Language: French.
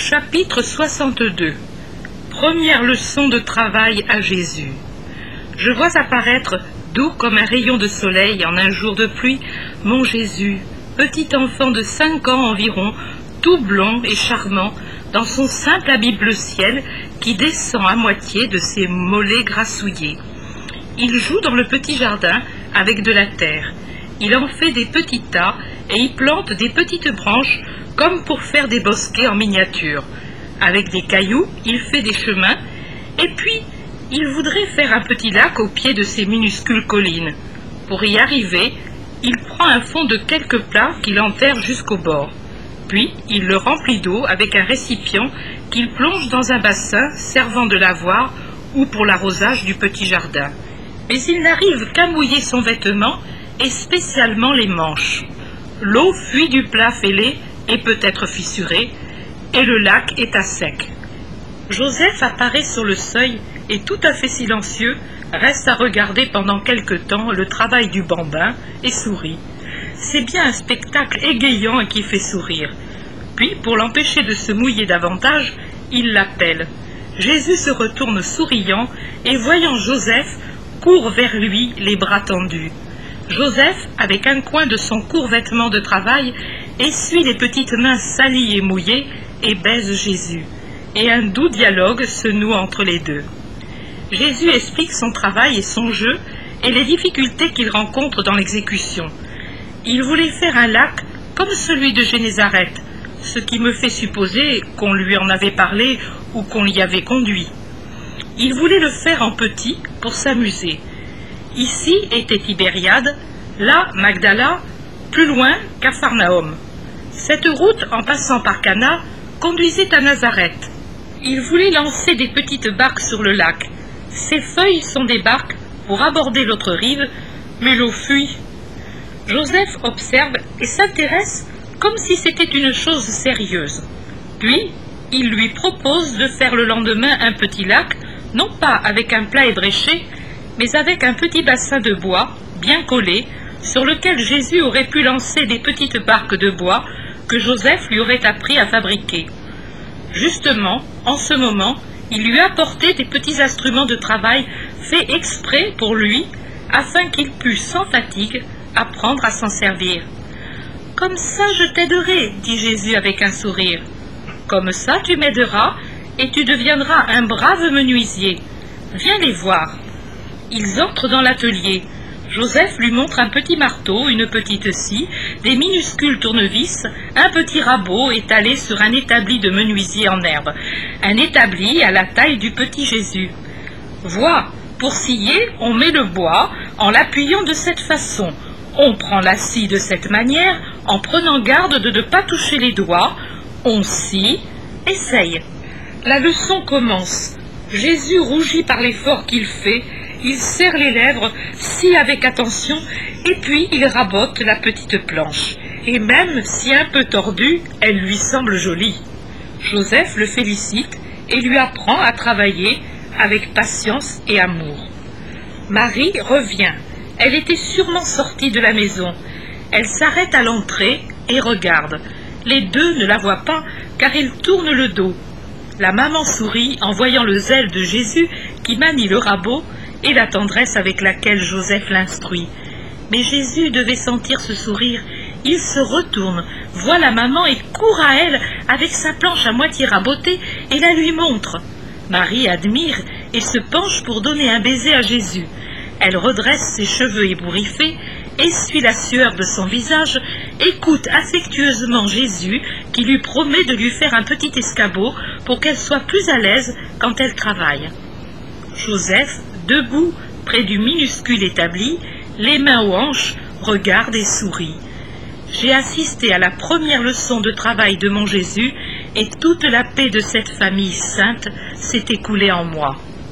Chapitre 62. Première leçon de travail à Jésus. Je vois apparaître, doux comme un rayon de soleil en un jour de pluie, mon Jésus, petit enfant de 5 ans environ, tout blond et charmant, dans son simple habit bleu ciel qui descend à moitié de ses mollets grassouillés. Il joue dans le petit jardin avec de la terre. Il en fait des petits tas et y plante des petites branches comme pour faire des bosquets en miniature. Avec des cailloux, il fait des chemins et puis il voudrait faire un petit lac au pied de ces minuscules collines. Pour y arriver, il prend un fond de quelques plats qu'il enterre jusqu'au bord. Puis il le remplit d'eau avec un récipient qu'il plonge dans un bassin servant de lavoir ou pour l'arrosage du petit jardin. Mais il n'arrive qu'à mouiller son vêtement et spécialement les manches. L'eau fuit du plat fêlé et peut être fissurée, et le lac est à sec. Joseph apparaît sur le seuil et tout à fait silencieux reste à regarder pendant quelque temps le travail du bambin et sourit. C'est bien un spectacle égayant et qui fait sourire. Puis, pour l'empêcher de se mouiller davantage, il l'appelle. Jésus se retourne souriant et voyant Joseph, court vers lui les bras tendus. Joseph, avec un coin de son court vêtement de travail, essuie les petites mains salies et mouillées et baise Jésus. Et un doux dialogue se noue entre les deux. Jésus explique son travail et son jeu et les difficultés qu'il rencontre dans l'exécution. Il voulait faire un lac comme celui de Génézareth, ce qui me fait supposer qu'on lui en avait parlé ou qu'on l'y avait conduit. Il voulait le faire en petit pour s'amuser. Ici était Tibériade, là Magdala, plus loin Capharnaüm. Cette route, en passant par Cana, conduisait à Nazareth. Il voulait lancer des petites barques sur le lac. Ces feuilles sont des barques pour aborder l'autre rive, mais l'eau fuit. Joseph observe et s'intéresse comme si c'était une chose sérieuse. Puis, il lui propose de faire le lendemain un petit lac, non pas avec un plat ébréché, mais avec un petit bassin de bois, bien collé, sur lequel Jésus aurait pu lancer des petites barques de bois que Joseph lui aurait appris à fabriquer. Justement, en ce moment, il lui apportait des petits instruments de travail faits exprès pour lui, afin qu'il pût sans fatigue apprendre à s'en servir. « Comme ça je t'aiderai, dit Jésus avec un sourire. Comme ça tu m'aideras et tu deviendras un brave menuisier. Viens les voir. » Ils entrent dans l'atelier. Joseph lui montre un petit marteau, une petite scie, des minuscules tournevis, un petit rabot étalé sur un établi de menuisier en herbe, un établi à la taille du petit Jésus. Vois, pour scier, on met le bois en l'appuyant de cette façon. On prend la scie de cette manière, en prenant garde de ne pas toucher les doigts. On scie, essaye. La leçon commence. Jésus rougit par l'effort qu'il fait. Il serre les lèvres, scie avec attention, et puis il rabote la petite planche. Et même si un peu tordue, elle lui semble jolie. Joseph le félicite et lui apprend à travailler avec patience et amour. Marie revient. Elle était sûrement sortie de la maison. Elle s'arrête à l'entrée et regarde. Les deux ne la voient pas car ils tournent le dos. La maman sourit en voyant le zèle de Jésus qui manie le rabot et la tendresse avec laquelle Joseph l'instruit. Mais Jésus devait sentir ce sourire. Il se retourne, voit la maman et court à elle avec sa planche à moitié rabotée et la lui montre. Marie admire et se penche pour donner un baiser à Jésus. Elle redresse ses cheveux ébouriffés, essuie la sueur de son visage, écoute affectueusement Jésus qui lui promet de lui faire un petit escabeau pour qu'elle soit plus à l'aise quand elle travaille. Joseph, debout près du minuscule établi, les mains aux hanches, regarde et sourit. J'ai assisté à la première leçon de travail de mon Jésus et toute la paix de cette famille sainte s'est écoulée en moi.